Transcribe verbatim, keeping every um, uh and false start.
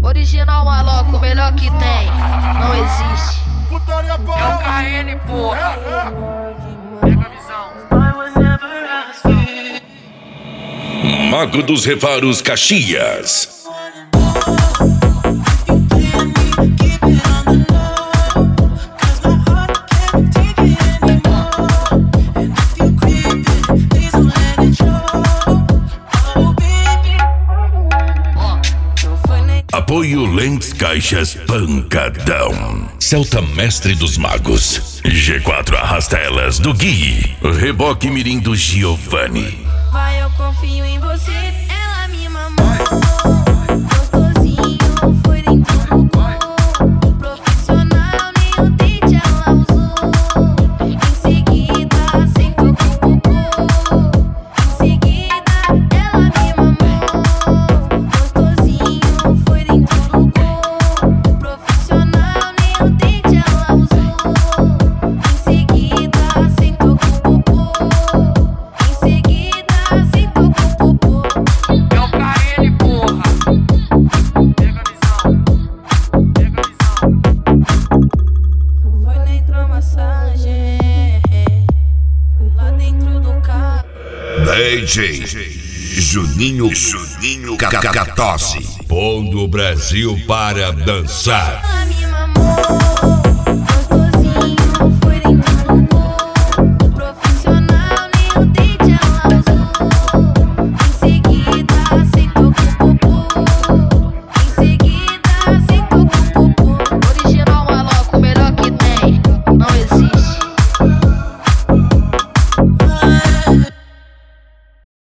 Original maluco, o melhor que tem. Não existe. É o K N, porra. Pega a visão. Mago dos Reparos Caxias. Apoio Lentes Caixas Pancadão. Celta Mestre dos Magos. G quatro Arrasta Elas do Gui. Reboque Mirim do Giovanni. Vai, eu confio em você. Ela me mamou. Gostosinho, foi dentro do gol. Profissional, nem o dente ela usou. Em seguida, sentou com o popô. Em seguida, ela me mamou. Gostosinho, foi dentro do gol. Profissional, nem o dente ela usou. Em seguida, sentou com o popô. Em seguida, sentou com o popô. É o K N, porra. Pega a visão. Pega a visão. Foi na hidromassagem. Fui lá dentro do carro. D J Juninho Juninho Cacatose. Pondo o Brasil para dançar. Ela me mamou.